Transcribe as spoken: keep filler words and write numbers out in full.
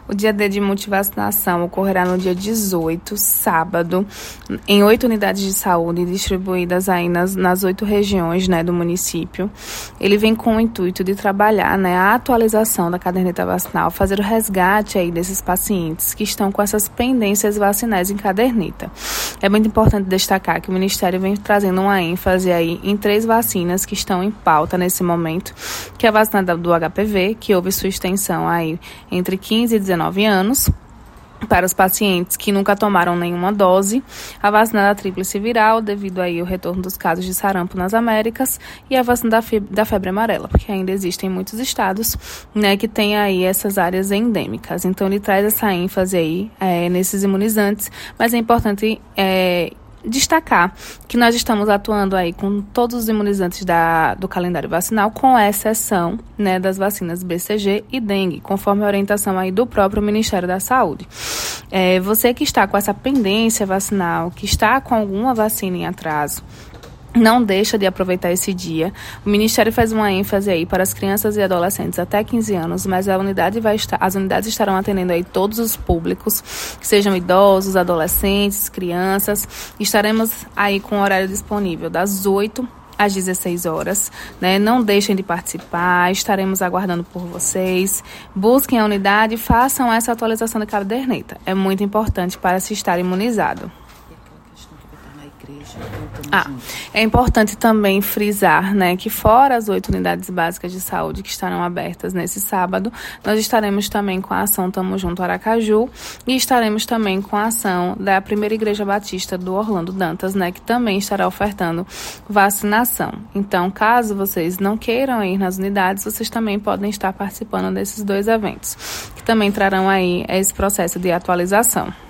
O dia D de multivacinação ocorrerá no dia dezoito, sábado, em oito unidades de saúde distribuídas aí nas, nas oito regiões, né, do município. Ele vem com o intuito de trabalhar, né, a atualização da caderneta vacinal, fazer o resgate aí desses pacientes que estão com essas pendências vacinais em caderneta. É muito importante destacar que o Ministério vem trazendo uma ênfase aí em três vacinas que estão em pauta nesse momento, que é a vacina do H P V, que houve sua extensão aí entre quinze e dezenove anos, para os pacientes que nunca tomaram nenhuma dose, a vacina da tríplice viral, devido aí ao retorno dos casos de sarampo nas Américas, e a vacina da febre, da febre amarela, porque ainda existem muitos estados, né, que têm aí essas áreas endêmicas. Então, ele traz essa ênfase aí é, nesses imunizantes, mas é importante é, destacar que nós estamos atuando aí com todos os imunizantes da, do calendário vacinal, com exceção, né, das vacinas B C G e dengue, conforme a orientação aí do próprio Ministério da Saúde. É, você que está com essa pendência vacinal, que está com alguma vacina em atraso, não deixa de aproveitar esse dia. O Ministério faz uma ênfase aí para as crianças e adolescentes até quinze anos, mas a unidade vai estar, as unidades estarão atendendo aí todos os públicos, que sejam idosos, adolescentes, crianças. Estaremos aí com o horário disponível das oito às dezesseis horas, né? Não deixem de participar, estaremos aguardando por vocês. Busquem a unidade e façam essa atualização da caderneta. É muito importante para se estar imunizado. Ah, é importante também frisar, né, que fora as oito unidades básicas de saúde que estarão abertas nesse sábado, nós estaremos também com a ação Tamo Junto Aracaju e estaremos também com a ação da Primeira Igreja Batista do Orlando Dantas, né, que também estará ofertando vacinação. Então, caso vocês não queiram ir nas unidades, vocês também podem estar participando desses dois eventos, que também trarão aí esse processo de atualização.